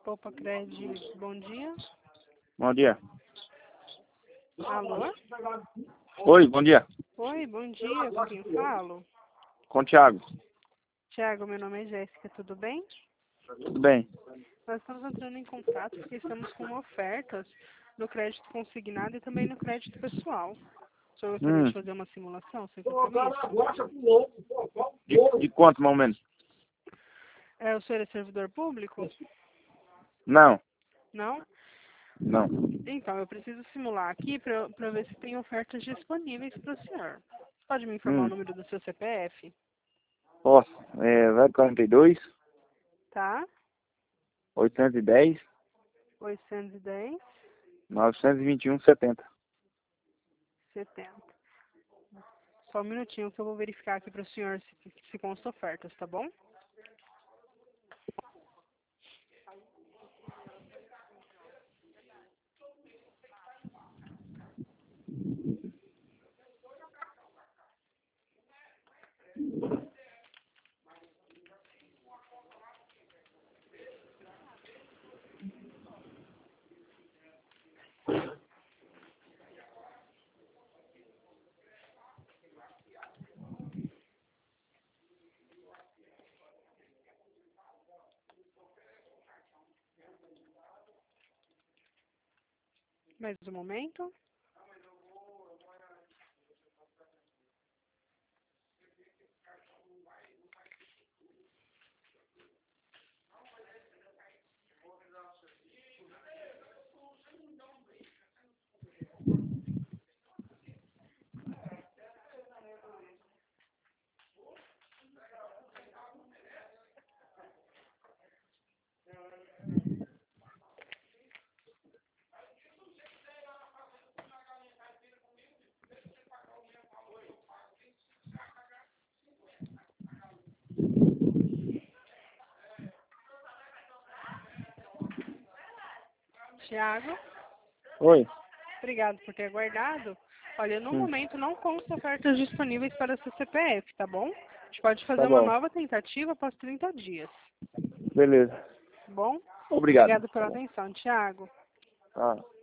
Copa Cred, bom dia. Bom dia. Alô? Oi, bom dia. Oi, bom dia, com quem falo? Com o Thiago. Tiago, meu nome é Jéssica, tudo bem? Tudo bem? Nós estamos entrando em contato porque estamos com ofertas no crédito consignado e também no crédito pessoal. O senhor gostaria de fazer uma simulação sem compromisso? De quanto, mais ou menos? O senhor é servidor público? Não, Não? não. Então, eu preciso simular aqui para ver se tem ofertas disponíveis para o senhor. Pode me informar o número do seu CPF? Posso. 042, Tá? 810, 810, 921, 70. 70. Só um minutinho que eu vou verificar aqui para o senhor se consta ofertas, tá bom? Mais um momento. Tiago, Oi. obrigado por ter aguardado. Olha, no momento não consta ofertas disponíveis para seu CPF, tá bom? A gente pode fazer Tá uma bom. nova tentativa após 30 dias. Beleza. Tá bom? Obrigado. Obrigado pela atenção, Tiago. Tá.